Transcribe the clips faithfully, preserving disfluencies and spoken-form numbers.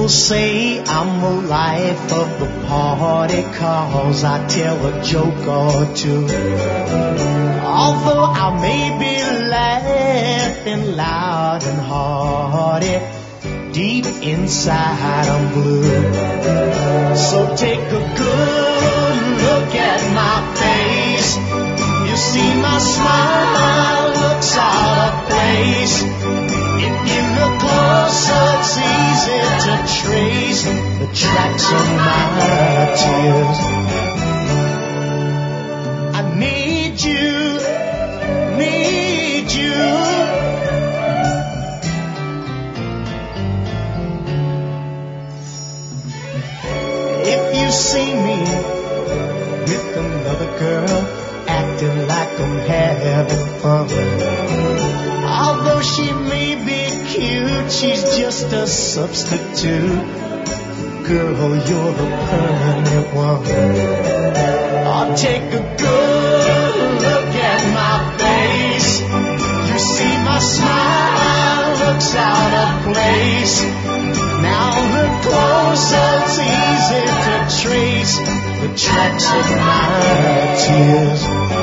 say I'm the life of the party 'cause I tell a joke or two. Although I may be laughing loud and hearty, deep inside I'm blue. So take a good look at my face. You see my smile looks out of place. If you look closer, it's easy to trace the tracks of my tears. I need you, need you. If you see me with another girl, acting like I'm having fun, although she may be cute, she's just a substitute. Girl, you're the permanent one. I'll take a good look at my face. You see my smile looks out of place. Now look closer, it's easy to trace the tracks of my tears.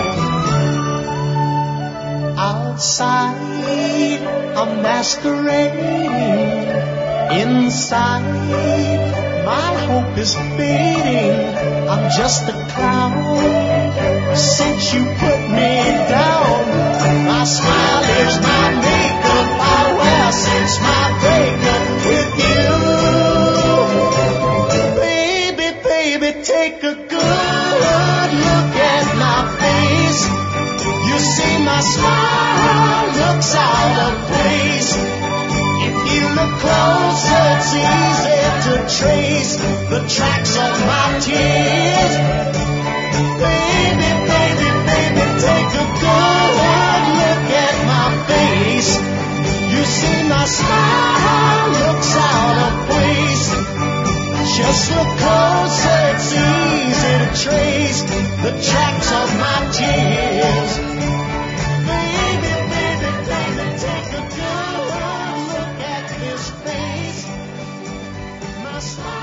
Outside, I'm masquerading. Inside, my hope is fading. I'm just a clown. Since you put me down, my smile is my makeup I wear since my breakup with you. Baby, baby, take a good look at my face. You see my smile looks out of place. If you look closer, it's easy to trace the tracks of my tears. Baby, baby, baby, take a good look at my face. You see my smile looks out of place. Just look closer, it's easy to trace the tracks of my tears. Baby, baby, baby, take a good look at this face. My smile